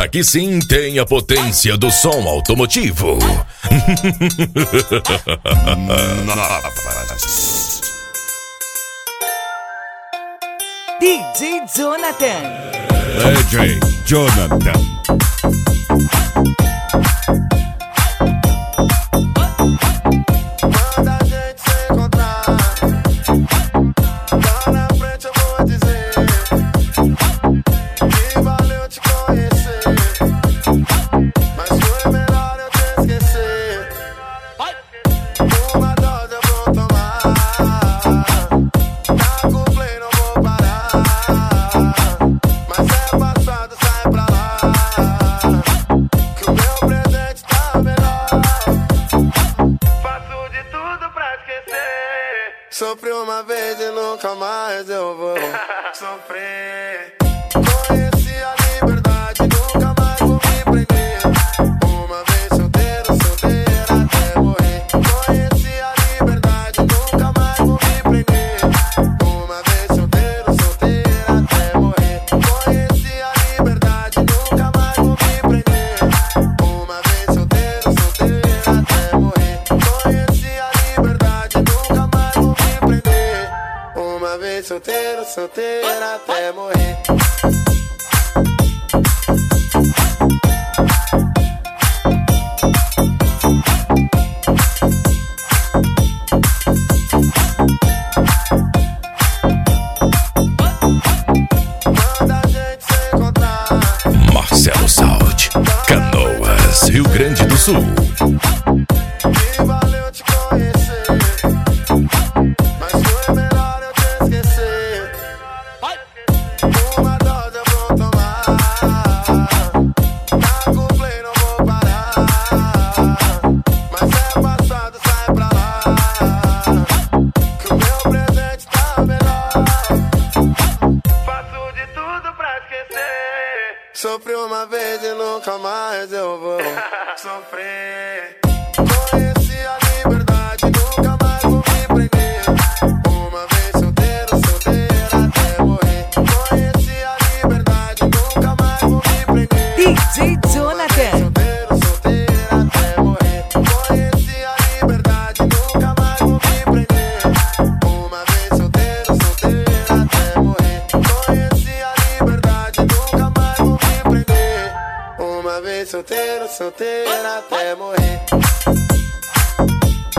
Aqui sim tem a potência do som automotivo. DJ Jonathan. DJ Jonathan. Manda a gente se encontrar. Lá na frente eu vou dizer que valeu te conhecer, mas foi melhor eu te esquecer. Uma dose eu vou tomar, tá com play, não vou parar. Mas é passado, sai pra lá, que o meu presente tá melhor. Faço de tudo pra esquecer. Sofri uma vez e nunca mais eu vou sofrer. Conheci a liberdade, nunca mais vou me prender. Uma vez solteiro, solteira até morrer. Conheci a liberdade, nunca mais vou me prender. Uma vez solteiro, solteira até morrer. Conheci a liberdade, nunca mais vou me prender. Uma vez solteiro, solteira até morrer. Conheci a liberdade, nunca mais vou me prender. Uma vez solteiro, solteira até morrer. Manda a gente se encontrar. Marcelo Saud, Canoas, Rio Grande do Sul. Que valeu te conhecer, mas foi melhor eu te esquecer. Uma dose eu vou tomar, tá com play, não vou parar. Mas é passado, sai pra lá, que o meu presente tá melhor. Faço de tudo pra esquecer. Sofri uma vez e nunca mais eu vou sofrer. Conheci a liberdade, nunca mais vou me prender. Uma vez solteiro, solteira até morrer. Conheci a liberdade, nunca mais vou me prender. DJ Jonathan. Solteiro, solteira até morrer. Conheci a liberdade, nunca mais vou me prender. Uma vez solteiro, solteira até morrer. Conheci a liberdade, nunca mais vou me prender. Uma vez solteiro, solteira até morrer.